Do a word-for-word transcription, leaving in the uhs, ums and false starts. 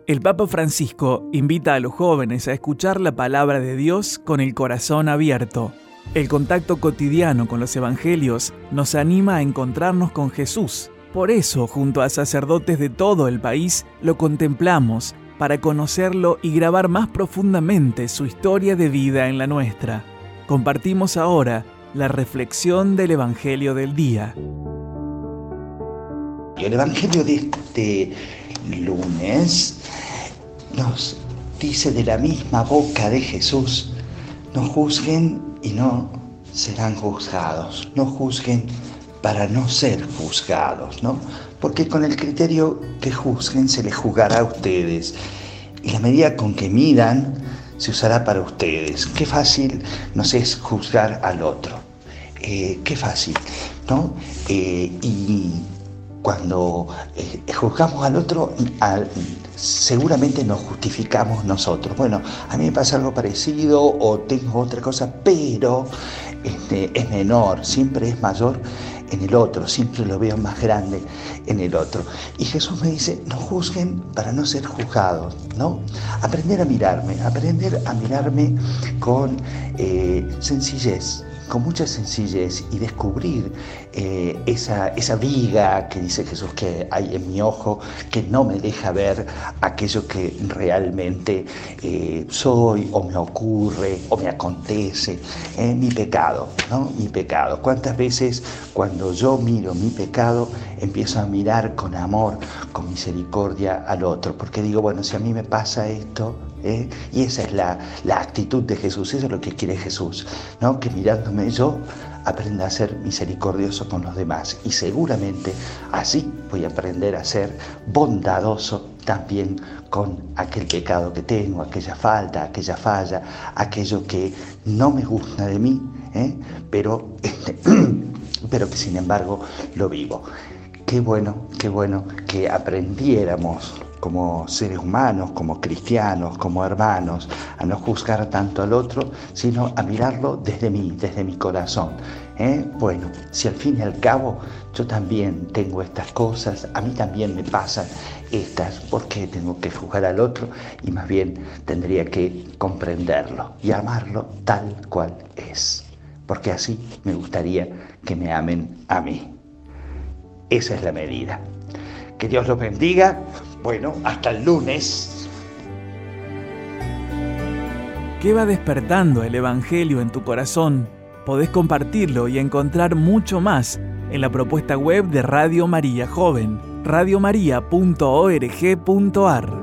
El Papa Francisco invita a los jóvenes a escuchar la palabra de Dios con el corazón abierto. El contacto cotidiano con los evangelios nos anima a encontrarnos con Jesús. Por eso, junto a sacerdotes de todo el país, lo contemplamos para conocerlo y grabar más profundamente su historia de vida en la nuestra. Compartimos ahora la reflexión del Evangelio del día. El Evangelio de este lunes nos dice de la misma boca de Jesús: no juzguen y no serán juzgados, no juzguen para no ser juzgados, ¿no? Porque con el criterio que juzguen se les juzgará a ustedes, y la medida con que midan se usará para ustedes. Qué fácil nos es juzgar al otro, eh, qué fácil, ¿no? Eh, y cuando eh, juzgamos al otro, al, seguramente nos justificamos nosotros. Bueno, a mí me pasa algo parecido o tengo otra cosa, pero este, es menor, siempre es mayor en el otro, siempre lo veo más grande en el otro. Y Jesús me dice, no juzguen para no ser juzgados, ¿no? Aprender a mirarme, aprender a mirarme con eh, sencillez, con mucha sencillez, y descubrir eh, esa, esa viga que dice Jesús que hay en mi ojo, que no me deja ver aquello que realmente eh, soy o me ocurre o me acontece, eh, mi pecado, ¿no? Mi pecado. ¿Cuántas veces cuando yo miro mi pecado empiezo a mirar con amor, con misericordia al otro? Porque digo, bueno, si a mí me pasa esto, ¿eh? Y esa es la, la actitud de Jesús, eso es lo que quiere Jesús, ¿no? Que mirándome yo aprenda a ser misericordioso con los demás, y seguramente así voy a aprender a ser bondadoso también con aquel pecado que tengo, aquella falta, aquella falla, aquello que no me gusta de mí, ¿eh? pero, este, pero que sin embargo lo vivo. Qué bueno, qué bueno que aprendiéramos como seres humanos, como cristianos, como hermanos, a no juzgar tanto al otro, sino a mirarlo desde mí, desde mi corazón. ¿Eh? Bueno, si al fin y al cabo yo también tengo estas cosas, a mí también me pasan estas, ¿por qué tengo que juzgar al otro? Y más bien tendría que comprenderlo y amarlo tal cual es, porque así me gustaría que me amen a mí. Esa es la medida. Que Dios los bendiga. Bueno, hasta el lunes. ¿Qué va despertando el Evangelio en tu corazón? Podés compartirlo y encontrar mucho más en la propuesta web de Radio María Joven, radio maría punto org punto a r.